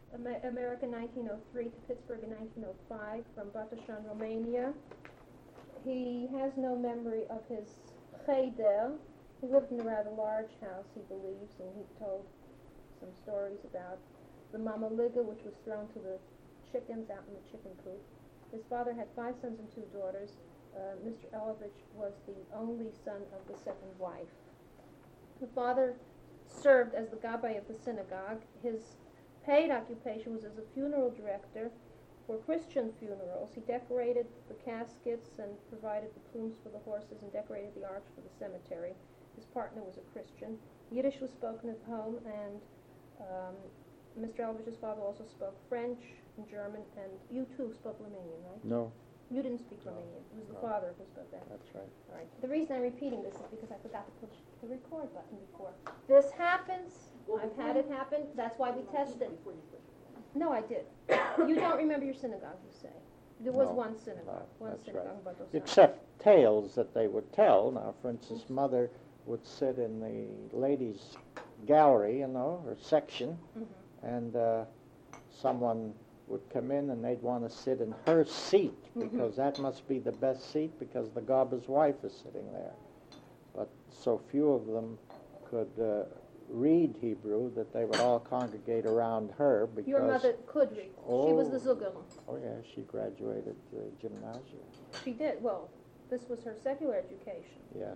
America 1903 to Pittsburgh in 1905, from Batoșani, Romania. He has no memory of his cheder. He lived in a rather large house, he believes, and he told some stories about the mamaliga, which was thrown to the chickens out in the chicken coop. His father had 5 sons and 2 daughters. Mr. Elovich was the only son of the second wife. The father served as the gabbai of the synagogue. His paid occupation was as a funeral director for Christian funerals. He decorated the caskets and provided the plumes for the horses and decorated the arch for the cemetery. His partner was a Christian. Yiddish was spoken at home, and Mr. Elovich's father also spoke French and German, and you too spoke Romanian, right? No. You didn't speak Romanian. It was the father who spoke that. That's right. All right. The reason I'm repeating this is because I forgot to push the record button before. This happens. I've had it happen. That's why we tested. No, I did. You don't remember your synagogue, you say. There was one synagogue. No, One that's synagogue right. in Batoșani. Except tales that they would tell. Now, for instance, Mother would sit in the ladies' gallery, or section, and someone would come in and they'd want to sit in her seat because that must be the best seat because the Gabba's wife is sitting there. But so few of them could read Hebrew that they would all congregate around her because... Your mother could read. She was the Zugerin. Oh, yeah, she graduated the gymnasium. She did. Well, this was her secular education. Yes.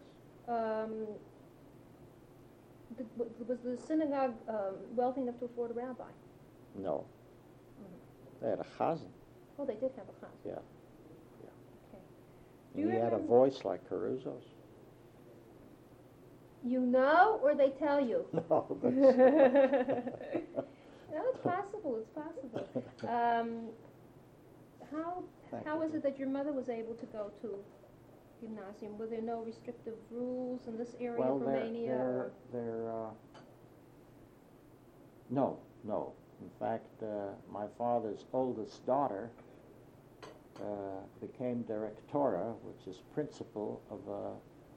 Was the synagogue wealthy enough to afford a rabbi? No. They had a chazan. Oh, they did have a chazan. Yeah. Okay. And he had a voice like Caruso's. You know, or they tell you? No, that's... No, it's possible. It's possible. How is it that your mother was able to go to gymnasium? Were there no restrictive rules in this area of Romania? No. In fact, my father's oldest daughter became directora, which is principal of a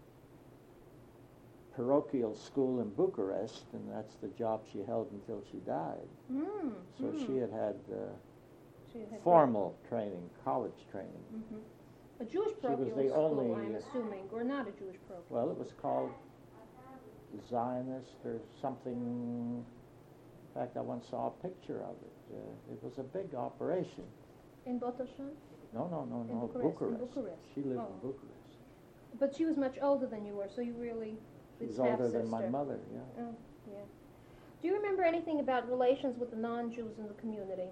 parochial school in Bucharest, and that's the job she held until she died. So she had formal training, college training. A Jewish parochial school, I'm assuming, or not a Jewish parochial? Well, it was called Zionist or something. In fact, I once saw a picture of it. It was a big operation. In Batoșani? No, Bucharest. In Bucharest. She lived in Bucharest. But she was much older than you were, so you really... She was older than my mother, yeah. Oh, yeah. Do you remember anything about relations with the non-Jews in the community?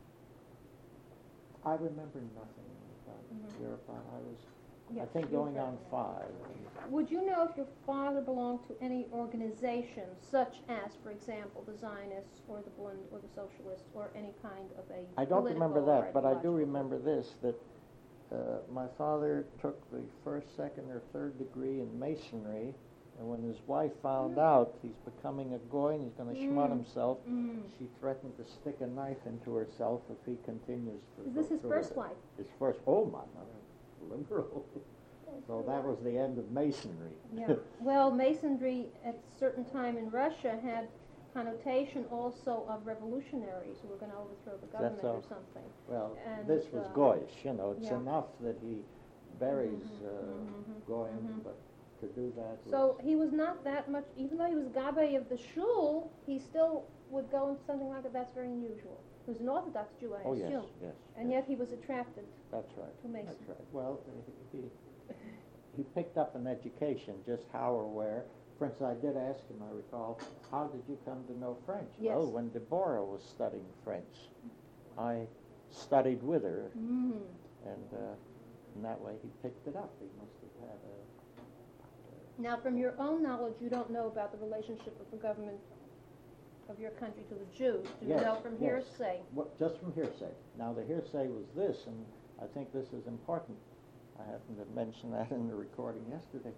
I remember nothing about Europe. I was, I think, going on 5. Would you know if your father belonged to any organization, such as, for example, the Zionists or the Bund or the Socialists or any kind of a I don't remember that, but I do ideological remember this, that my father took the first, second, or third degree in masonry, and when his wife found out he's becoming a goy and he's going to schmut himself, she threatened to stick a knife into herself if he continues to... Is this his first wife? His first, my mother, liberal. So that was the end of masonry. Yeah. Well, masonry at a certain time in Russia had connotation also of revolutionaries who were going to overthrow the government or something. Well, and this was Goyish, it's enough that he buries Goyim, but to do that So he was not that much, even though he was Gabbai of the shul, he still would go into something like that. That's very unusual. He was an Orthodox Jew, I assume. Yes. And yet he was attracted That's right. to Mason. That's right. Well, he picked up an education, just how or where. For instance, I did ask him, I recall, how did you come to know French? Yes. Well, when Deborah was studying French, I studied with her, and in that way he picked it up. He must have had a... Now, from your own knowledge, you don't know about the relationship of the government of your country to the Jews. Do you know from hearsay? Just from hearsay. Now, the hearsay was this, and I think this is important. I happened to mention that in the recording yesterday.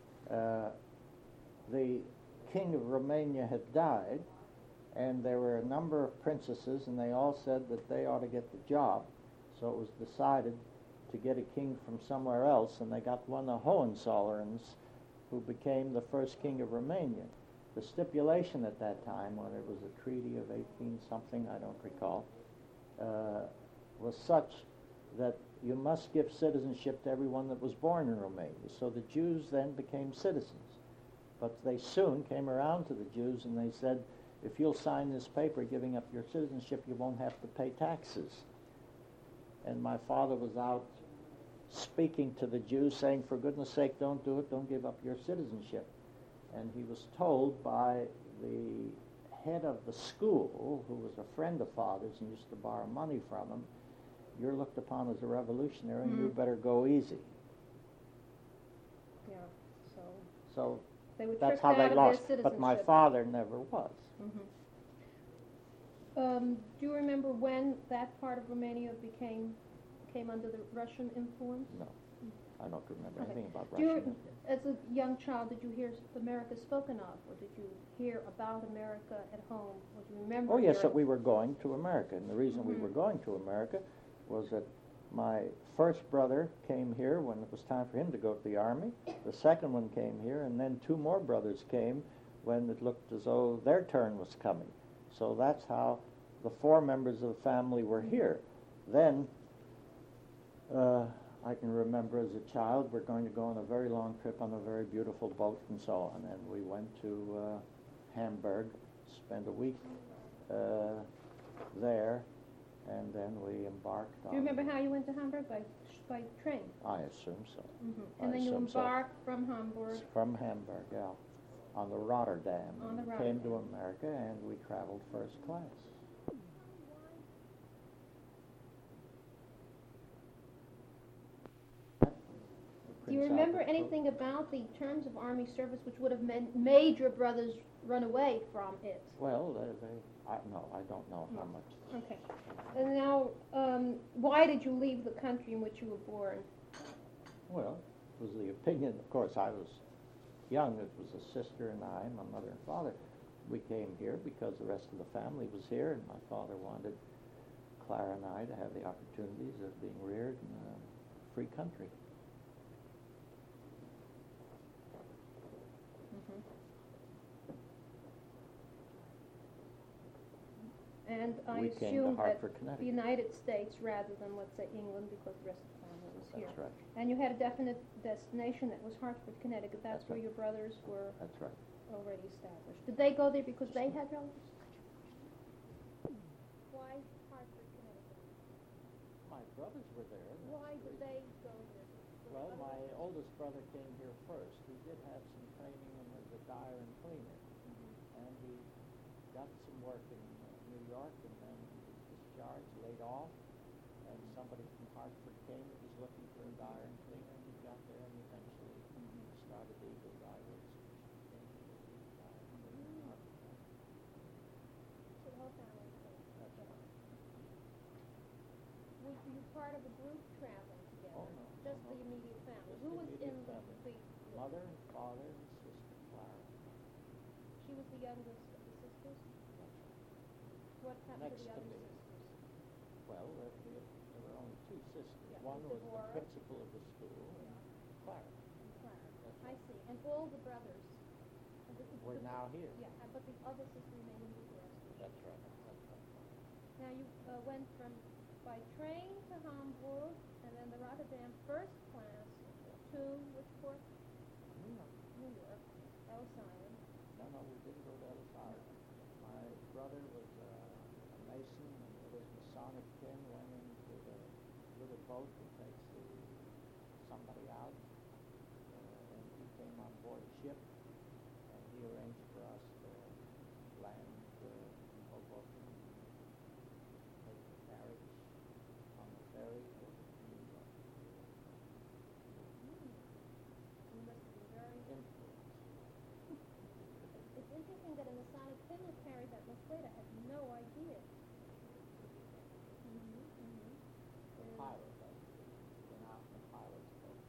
The king of Romania had died, and there were a number of princesses, and they all said that they ought to get the job. So it was decided to get a king from somewhere else, and they got one of the Hohenzollerns, who became the first king of Romania. the stipulation at that time, when it was a treaty of 18-something, I don't recall, was such that you must give citizenship to everyone that was born in Romania. So the Jews then became citizens. But they soon came around to the Jews and they said, if you'll sign this paper giving up your citizenship, you won't have to pay taxes. And my father was out speaking to the Jews, saying, for goodness sake, don't do it, don't give up your citizenship. And he was told by the head of the school, who was a friend of father's and used to borrow money from him, you're looked upon as a revolutionary and you better go easy. Yeah, So they were that's tricked how out they of lost. their But my citizenship. father never was. Do you remember when that part of Romania came under the Russian influence? No, I don't remember Okay. anything about Do you, Russia. as a young child, did you hear America spoken of, or did you hear about America at home? Or do you remember? Oh, yes, hearing- that we were going to America. And the reason we were going to America was that my first brother came here when it was time for him to go to the Army. The second one came here, and then two more brothers came when it looked as though their turn was coming. So that's how the four members of the family were here. Then, I can remember as a child, we're going to go on a very long trip on a very beautiful boat and so on. And we went to Hamburg, spent a week there, and then we embarked on... Do you remember how you went to Hamburg? By train? I assume so. And I then you assume so. embarked from Hamburg. From Hamburg, yeah, on the Rotterdam. On the And we came to Rotterdam. America, and we traveled first class. Do you Prince remember Albert anything about the terms of Army service which would have made your brothers run away from it? Well, I don't know how much. Okay. And now, why did you leave the country in which you were born? Well, it was the opinion, of course, I was young. It was a sister and I, my mother and father. We came here because the rest of the family was here, and my father wanted Clara and I to have the opportunities of being reared in a free country. And I We came to assume that Hartford, the Connecticut. United States rather than, let's say, England, because the rest of the family was here. That's right. And you had a definite destination that was Hartford, Connecticut. That's That's where right. your brothers were That's right. already established. Did they go there because they had relatives? Why Hartford, Connecticut? My brothers were there. Why did they go there? Well, my oldest brother came here first. He did have some training as a dyer and cleaner, and he got some work in New York, and then he was discharged, laid off, and somebody from Hartford came and was looking for a dyer and cleaner, and he got there and eventually started the Eagle Dye Works, which became the Eagle Dye and Cleaner in Hartford. So the whole family was there. That's right. Were you part of a group traveling together? Oh, no. Just no. the immediate family. Just Who the was immediate in family. the Mother, father, and sister Clara. She was the youngest of the sisters? What happened Next to the to other me. sisters? Well, there were only two sisters. Yeah, One Mr. was the Dvorak. principal of the school, and Clara. Clara. That's I right. see. And all the brothers? We're now here. Yeah, but the other sister remained in Bucharest. That's right. That's right. Now you went by train to Hamburg, and then the Rotterdam first class to which port? New York. New York. Ellis Island. No, we didn't go to Ellis Island. My brother was a mason, and with his Masonic pin went into the little boat that takes somebody out, and he came on board a ship, and he arranged for us to land in Hoboken, take the carriage on the ferry to New York. You must have been very... Influence. It's interesting that a Masonic pin was carried that much weight. I had no idea. The pilot, went out in the pilot's boat.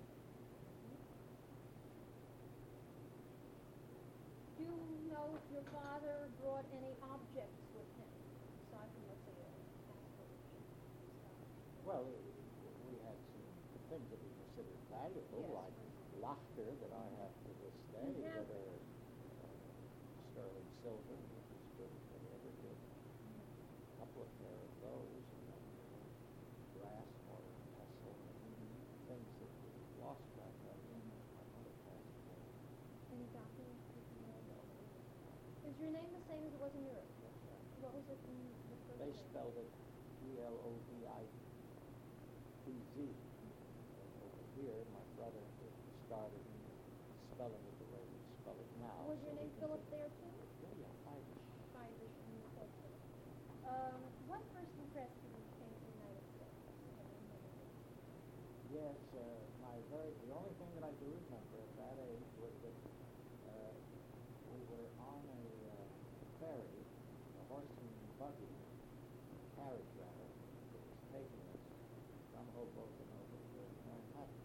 Do you know if your father brought any objects with him, aside from, let's say, a passport? Well, we had some things that we considered valuable, Yes. like laughter that I have to this day, You have- that are stir your name the same as it was in Europe? That's right. What was it in the first They name? spelled it Globitz. Over here, my brother started spelling it the way we spell it now. Was your so we name can Philip say- there too? Yeah, Irish. Irish and Philip. What first impressed you when you came to the United States? Yes, the only thing that I do remember at that age was that we were on a ferry, a horse and buggy, carriage rather, that was taking us from Hoboken over to Manhattan.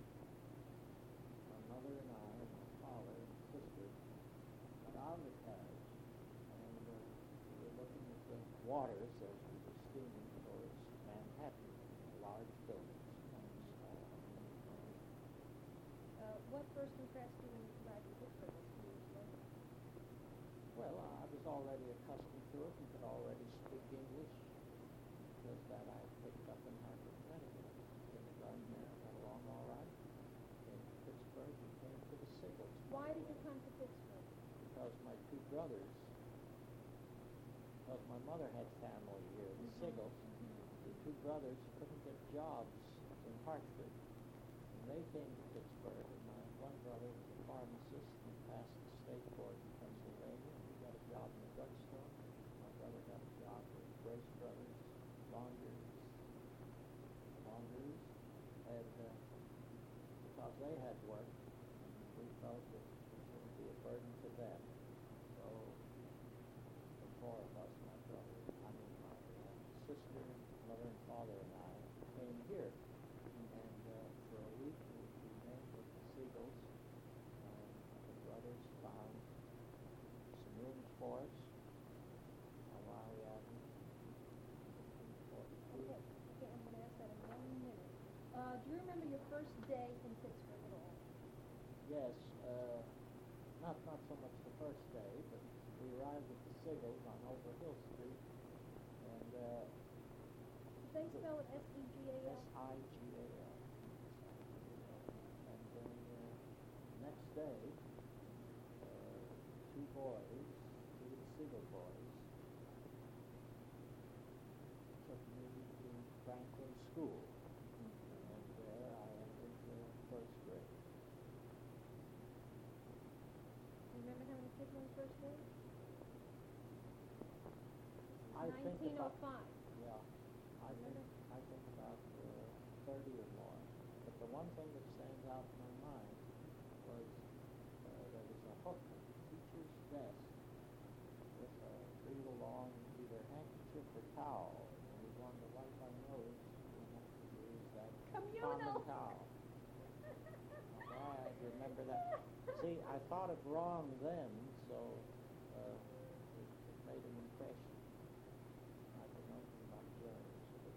My mother and I, and my father and sister, got out of the carriage, and we were looking at the waters as we were steaming towards Manhattan, large buildings and small. What first impressed you when you arrived in Pittsburgh a few years later? Well, I was already accustomed to it and could already speak English because that I picked up in Hartford, Connecticut. Kindergarten there, got along all right. Came to Pittsburgh and came to the Siggles. Why did you come to Pittsburgh? Because my two brothers, because my mother had family here, the Siggles, the two brothers couldn't get jobs in Hartford. And they came to Pittsburgh, and my one brother was a pharmacist and passed the state board in Pennsylvania. He got a job in the drugstore. My brother got a job with Grace Brothers, laundries, and because they had work, we felt that it wouldn't be a burden to them. So the four of us, my sister, mother and father and I, came here. And for a week we remained with the Siegels. The brothers found some rooms for us on Lowry Avenue. Okay, I'm going to ask that in 1 minute. Do you remember your first day in Pittsburgh at all? Yes, not so much the first day, but we arrived at the Siegels on Over Hill Street, and They spell it S-E-G-A-L? S-I-G-A-L. And then next day, two of the Siegel boys, took me to Franklin School, and there I entered first grade. Remember how many kids on the first grade? I think about 1905. Yeah, I think about 30 or more. But the one thing that stands out in my mind was there was a hook at the teacher's desk with a real long either handkerchief or towel. And we wanted to wipe our nose. We had to use that common towel. I remember that. See, I thought it wrong then, so it made an impression. I could know about germs, but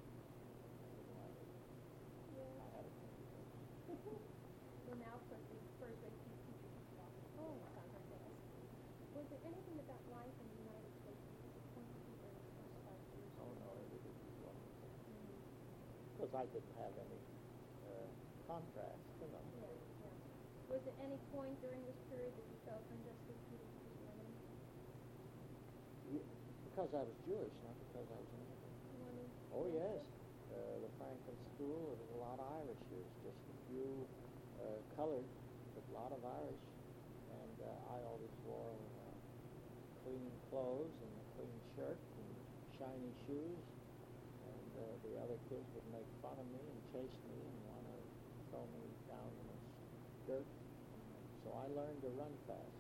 I had a Well, now first grade teachers talk. Oh, sounds like that. Was there anything about life in the United States that disappointed you during the first 5 years? Oh, no, everything was wonderful. Because I didn't have any contrast, you know. Yeah. Was there any point during this period that you felt unjustly treated because you were an immigrant? Because I was Jewish, not because I was an immigrant. Oh, yes. The Franklin School, there was a lot of Irish here. Just a few colored, but a lot of Irish. And I always wore clean clothes and a clean shirt and shiny shoes. And the other kids would make fun of me and chase me and want to throw me down in the dirt. So I learned to run fast.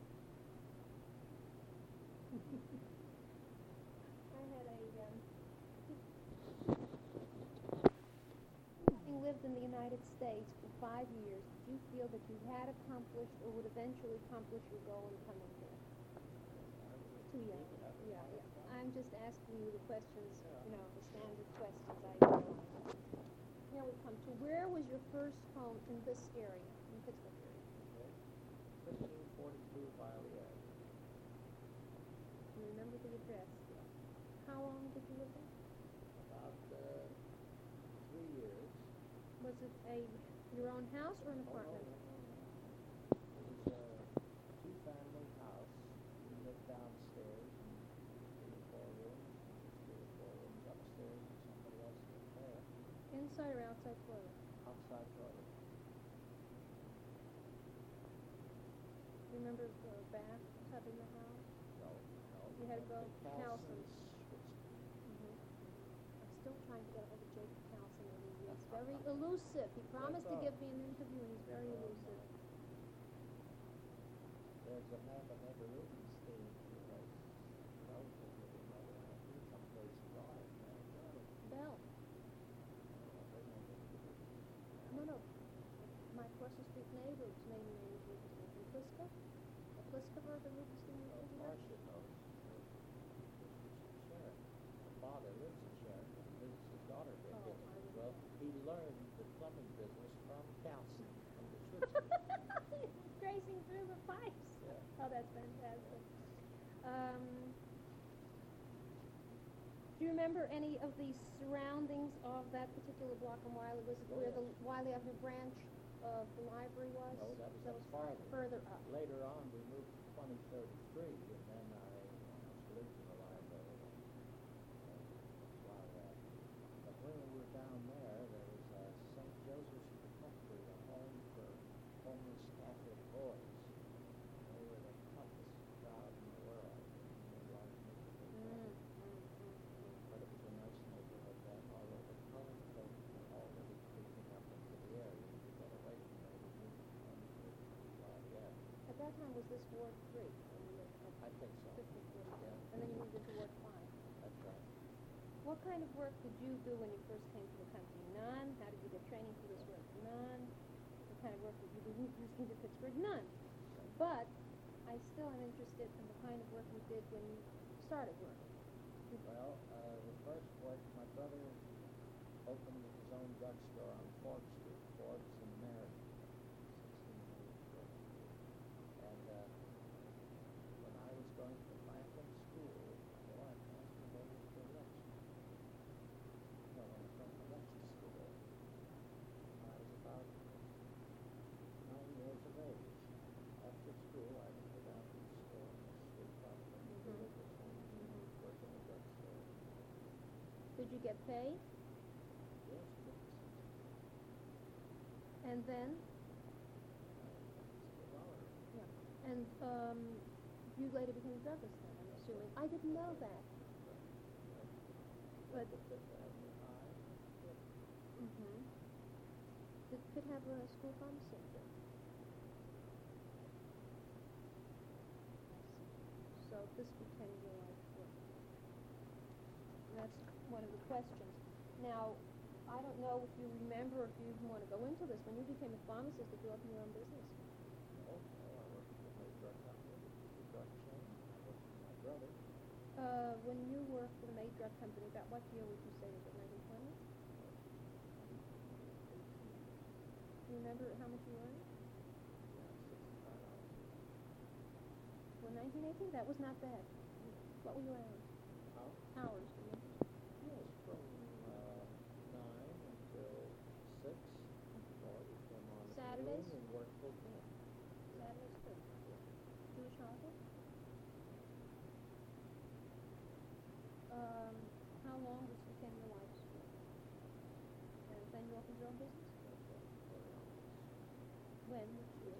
Having lived in the United States for 5 years, did you feel that you had accomplished or would eventually accomplish your goal in coming here? Too young. Yeah. I'm just asking you the questions, the standard questions I know. Now we come to, where was your first home in this area, in Pittsburgh area? 1542 Wiley Avenue. You remember the address? How long did you live there? About 3 years. Was it your own house or an apartment? No. It was a two-family house. We lived down inside or outside toilet? outside toilet. Remember the bathtub in the house? No. You had to go The Cowson's. was- I'm still trying to get a hold of Jacob Towson, and he's very elusive. He promised to give me an interview, and he's very elusive. There's a man by the name of Rubenstein who was relatively remote, and I think someplace drive. Bell. No. My across the street neighbor's main name is Rubenstein. Pliska? A Pliska the Rubenstein? Marcia knows. Sharon. Her father lives in Sharon and visits his daughter there. Oh, I know. Well, he learned the plumbing business from Towson, from the Schwitzers. Grazing through the pipes. Yeah. Oh, that's fantastic. Do you remember any of the surroundings of that particular block on Wiley? Was it Oh, where yes. the Wiley Avenue branch of the library was? No, that was farther. Further up. Later on, we moved to 23rd Street, and then I almost lived in the library. While that. But when we were down there, there was St. Joseph's Protectory, a home for homeless Catholic boys. They were the toughest crowd in the world. They wanted me to think that. But it was a nice neighborhood then, although the colored folk were already creeping up into the area to get away from there. We moved to 23rd Street while yet. At that time, was this Ward 3? When you lived at I think so. 50, Yeah. And then you moved into Ward 5. That's right. What kind of work did you do when you first came to the country? None. How did you get training for this work? None. What kind of work did you do when you first came to Pittsburgh? None. But I still am interested in the kind of work you did when you started work. Well, the first work, my brother opened his own drugstore on Forbes Street, Forbes and Mary, 1684. And when I was going to Franklin School, my wife asked me over to Alexis. No, when I was going to Alexis School, I was about 9 years of age. After school, I would go down to the store on the street, probably work in the drugstore. Did you get paid? Yes, And then? And you later became a druggist then, I'm assuming. I didn't know that. But did Pitt have a school pharmacy? So this became your life work. And that's one of the questions. Now, I don't know if you remember, if you even want to go into this. When you became a pharmacist, did you open your own business? I worked for my drug company, the drug chain. I worked for my brother. When you worked for the May Drug Company, about what year would you say? Was it 1920? Do you remember how much you earned? $65. Well, 1918, that was not bad. What were your hours? Hours, do you remember? Yes, from 9 until 6. Or we came on at Saturdays? noon and worked full time. Saturdays, too. Jewish holiday? How long this became your life's work? And then you opened your own business? When? Which year?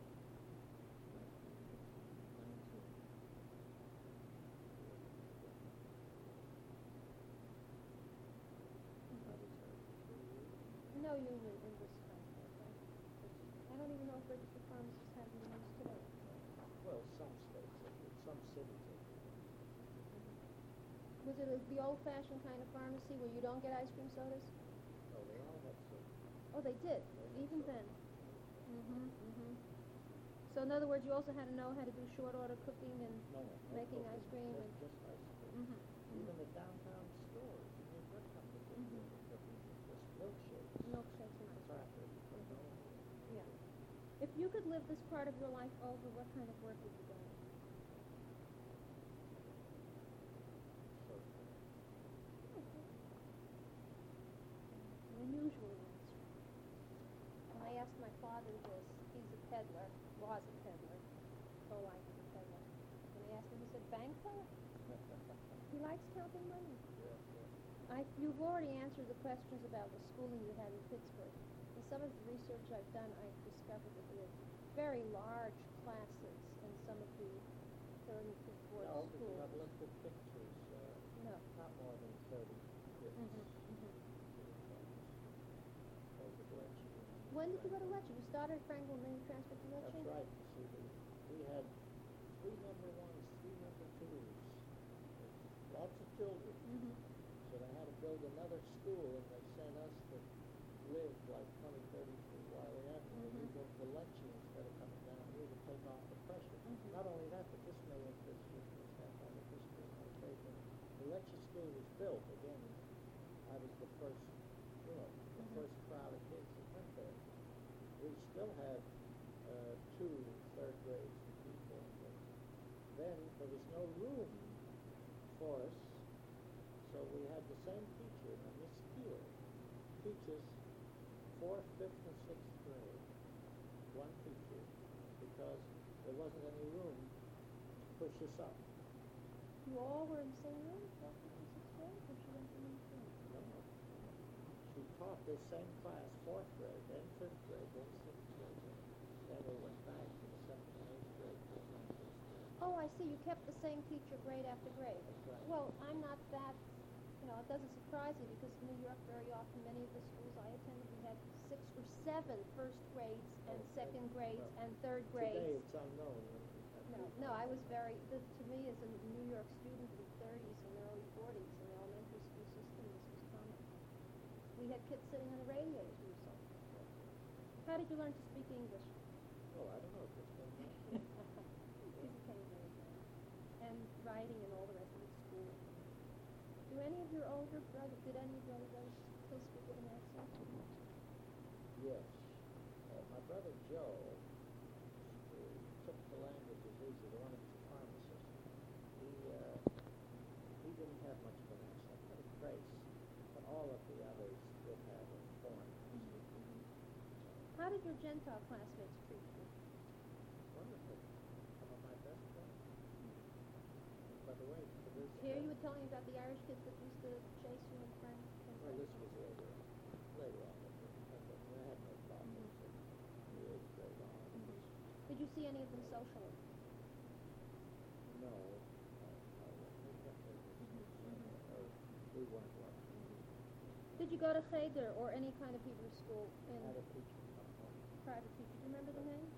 19. No union in this country, okay? I don't even know if registered pharmacists have unions today. Well, some states, some cities. Was it the old-fashioned kind of pharmacy where you don't get ice cream sodas? Oh, they all have some. Oh, they did, even then. So in other words, you also had to know how to do short order cooking and No, making ice cream and. Just ice cream. Even the downtown stores, you get drug companies just milkshakes. Milkshakes and ice cream. Crackers. Yeah. If you could live this part of your life over, what kind of work would you go into? An unusual answer. When I asked my father this, he's a peddler, was a peddler, whole life was a peddler. When I asked him, he said, bank teller? He likes counting money. You've already answered the questions about the schooling you had in Pittsburgh. In some of the research I've done, I've discovered that there are very large classes in some of the third and fourth No, but you schools. have looked at pictures, No. not more than 30 kids. Over to Letchie. When did you go to Letchie? You started at Franklin and then you transferred to That's Letchie? right. You see, we had 3 number 1s, 3 number 2s, lots of children. Mm-hmm. So they had to build another school, and they sent us to live like 2033 Wiley Avenue. We moved to Letchie instead of coming down here to take off the pressure. Not only that, but this may interest you, this half on the history of my faith. When the Letchie school was built, again, I was the first, the first crowd of kids that went there. We still had 2 third grades and people. But then there was no room for us. So we had the same teacher, Miss Keeler, teach us 4th, 5th, and 6th grade. One teacher, because there wasn't any room to push us up. You all were in the same room, 4th, 5th, and 6th grade, or she went to another grade? No. She taught the same class, 4th grade, then 5th grade, then 6th grade. Then we went back to the 7th and 8th grade. Oh, I see. You kept the same teacher grade after grade. That's right. Well, I'm not that, it doesn't surprise me because in New York very often, many of the schools I attended, we had 6 or 7 first grades and second grades and third grades. Today it's unknown. No, I was to me as a New York student in the 30s and early 40s in the elementary school system, this was common. We had kids sitting on the radiators we were so. How did you learn to speak English? Oh, I don't know. Just don't know. These came very well. And writing and all the rest of the school. Did any of your older brothers still speak with an accent? Yes. My brother Joe took the languages easy. The one who's a pharmacist. He didn't have much of an accent, but a trace. But all of the others did have a foreign accent. How did your Gentile classmates treat you? Wonderful. Some of my best friends. By the way, for this... Here you were telling me about the Irish kids that used to chase you in front. Well, this was later on. Later on. I had no problems in the 8th grade on. Did you see any of them socially? No. We weren't one. Did you go to Cheder or any kind of Hebrew school in Had a teacher come home. private teacher? Do you remember the name?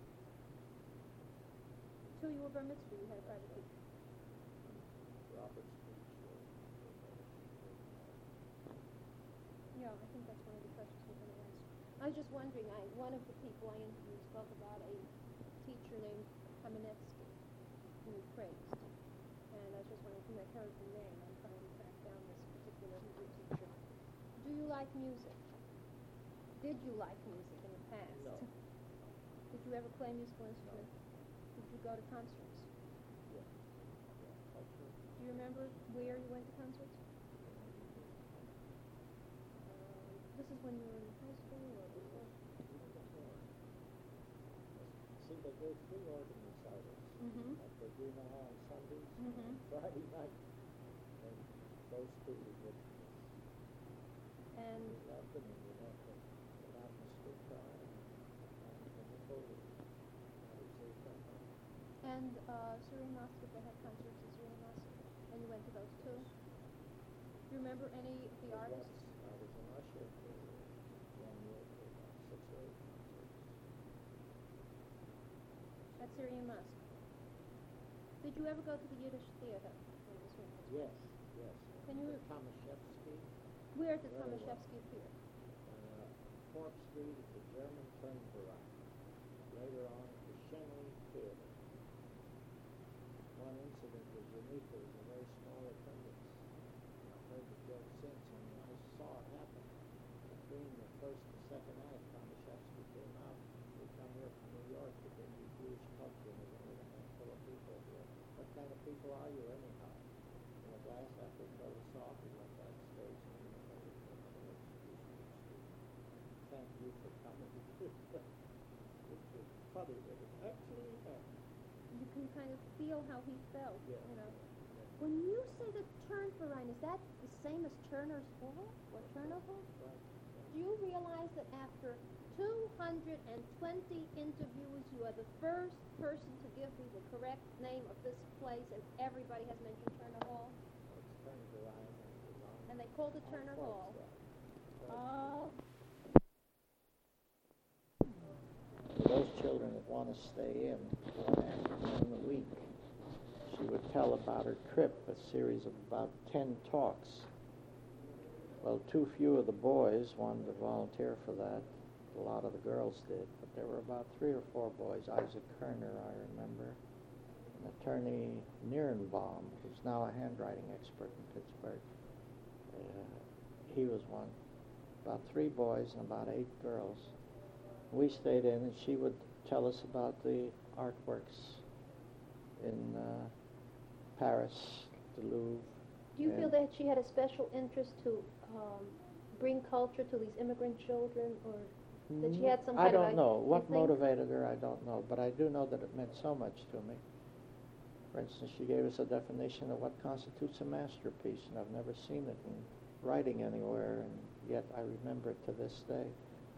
Till you were bar mitzvah, you had a private teacher. Robert's teacher. Yeah, I think that's one of the questions we're going to ask. I was just wondering, one of the people I interviewed spoke about a teacher named Kamenetsky who he praised. And I was just wondering if you had heard the name. I'm trying to track down this particular Hebrew teacher. Do you like music? Did you like music in the past? No. Did you ever play musical instruments? Did you go to concerts? Yeah. Do you remember where you went to concerts? This is when you were in high school or before? See, they gave free organ recitals. Like they do now on Sundays, Friday night. And those two would And love them, and we have to get out in the street car and the podium. And Syrian Mosque, they had concerts in Syrian Mosque, and you went to those too? Do you remember any of the artists? I was an usher for 1 year for about 6 or 8 concerts. At Syrian Mosque. Did you ever go to the Yiddish theater? When it was here? Yes. Can you... Tomaszewski. Where did Very well. Tomaszewski appear? Fourth Street at the German Filmverein. Later on at the Schenley Theater. One incident was unique. There was a very small attendance. I've heard the joke since, and when I saw it happen, between the first and second act, Tomaszewski came out. We come here from New York to bring you Jewish culture, and there's only a handful of people here. What kind of people are you anyhow? And at last, after he told us off, he went backstage and he went over to another excuse me. Thank you for coming. Which was funny, but it actually happened. You can kind of feel how he felt, Yeah. you know. When you say the Turnverein, is that the same as Turner's Hall or Turner Hall? Do you realize that after 220 interviews, you are the first person to give me the correct name of this place, and everybody has mentioned Turner Hall? And they called it Turner Hall. Oh. Those children that want to stay in one afternoon a week, she would tell about her trip, a series of about 10 talks. Well, too few of the boys wanted to volunteer for that. A lot of the girls did, but there were about 3 or 4 boys. Isaac Kerner, I remember, and attorney Nierenbaum, who's now a handwriting expert in Pittsburgh. He was one. About 3 boys and about 8 girls. We stayed in, and she would tell us about the artworks in Paris, the Louvre. Do you feel that she had a special interest to bring culture to these immigrant children, or that she had some kind of... I don't know. What motivated her, I don't know. But I do know that it meant so much to me. For instance, she gave us a definition of what constitutes a masterpiece, and I've never seen it in writing anywhere, and yet I remember it to this day.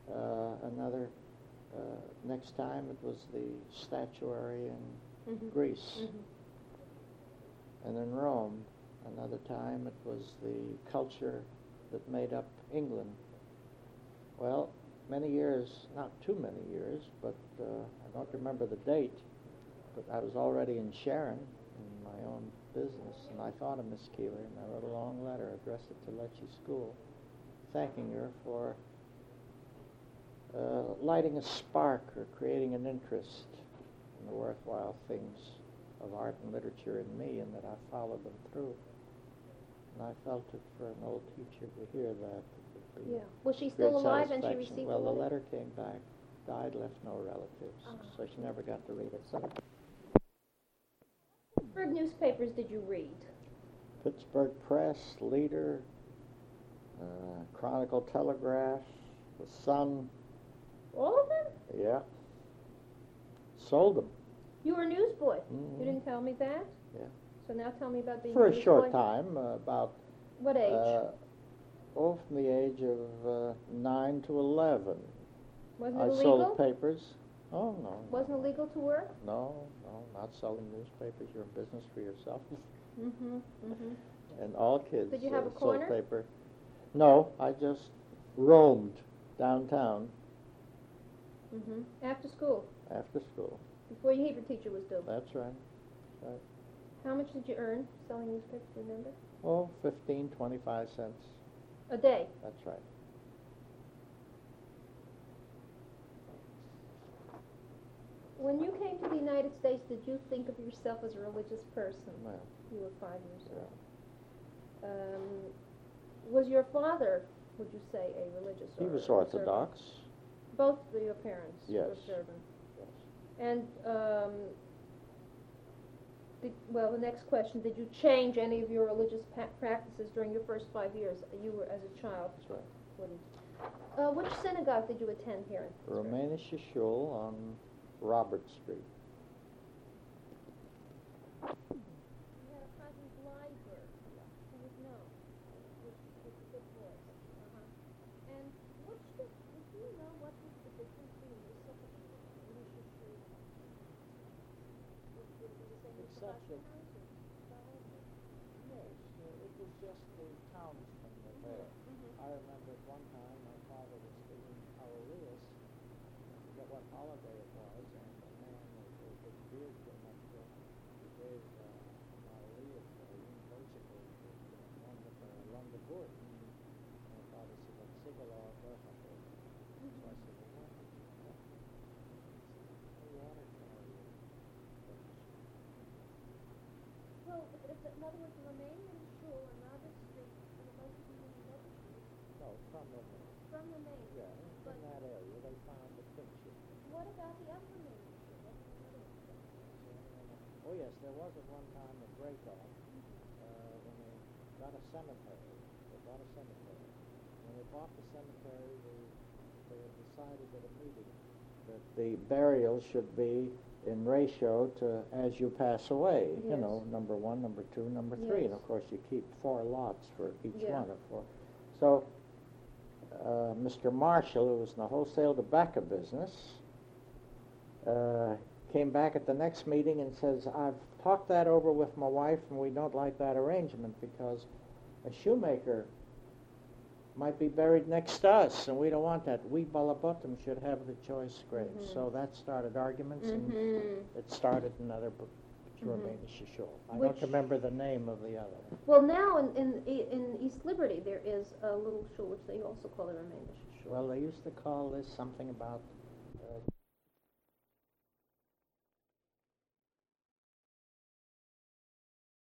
Next time it was the statuary in Greece. And in Rome, another time it was the culture that made up England. Well, many years, not too many years, but I don't remember the date, but I was already in Sharon in my own business, and I thought of Miss Keeler, and I wrote a long letter, addressed it to Lecce School, thanking her for lighting a spark or creating an interest in the worthwhile things of art and literature in me, and that I followed them through. And I felt it for an old teacher to hear that. Yeah. Was she still alive and she received Well, the the letter came back, died, left no relatives, so she never got to read it. So, Pittsburgh newspapers did you read? Pittsburgh Press, Leader, Chronicle Telegraph, The Sun. All of them? Yeah. Sold them. You were a newsboy. You didn't tell me that? Yeah. So now tell me about being For a a newsboy. short time, about... What age? From the age of 9 to 11. Wasn't it I illegal? sold papers. Oh, no. Wasn't it illegal to work? No, not selling newspapers. You're in business for yourself. And all kids Did you have a sold corner? paper. No, I just roamed downtown After school? after school. Before your Hebrew teacher was due? That's right. How much did you earn selling newspapers, do you remember? Oh, 15, 25 cents. A day? That's right. When you came to the United States, did you think of yourself as a religious person? Well, You were 5 years old. Was your father, would you say, a religious he or was observant? Orthodox. Both of your parents Yes. were observant. Yes. And, the next question, did you change any of your religious practices during your first 5 years you were as a child? That's right. Wouldn't. Which synagogue did you attend here in Pittsburgh? Romanish Shul on Robert Street. You had a cousin Blyberg. Who was known. Which was a good voice. And do you know what was the difference between this and Romanish Shul? Was it the same as the Except Bashkir that- house? Yes, it was just the townsmen were there. I remember at one time my father was giving Hallelujahs, I forget what holiday it was, and the man with his beard came up to him. He gave Hallelujah for university, one with the Lundeburt. And my father said, "That's Sigala Berhape." So I said, "Well, what?" He said, "Water carrier." Well, it's, in other words, Romanian Shul on Robert Street, and the most of you in Robert Street, No, from Romania. from Romania. Yeah, in that area they found the picture. What about the other Romanian Shul? That's another one. Oh yes, there was at one time a break-off when they got a cemetery. They bought a cemetery. When they bought the cemetery, they decided at a meeting that the burial should be in ratio to as you pass away. You Yes. know, number 1, number 2, number 3, and Yes. of course you keep 4 lots for each Yeah. one of 4. So Mr. Marshall, who was in the wholesale tobacco business, came back at the next meeting and says, I've talked that over with my wife and we don't like that arrangement because a shoemaker might be buried next to us and we don't want that. We Balabotum should have the choice grave. Mhm. So that started arguments and it started another book, Romanian Shul. I don't Which- remember the name of the other. Well, now in East Liberty there is a little shul which they also call the Romanian shul. Well, they used to call this something about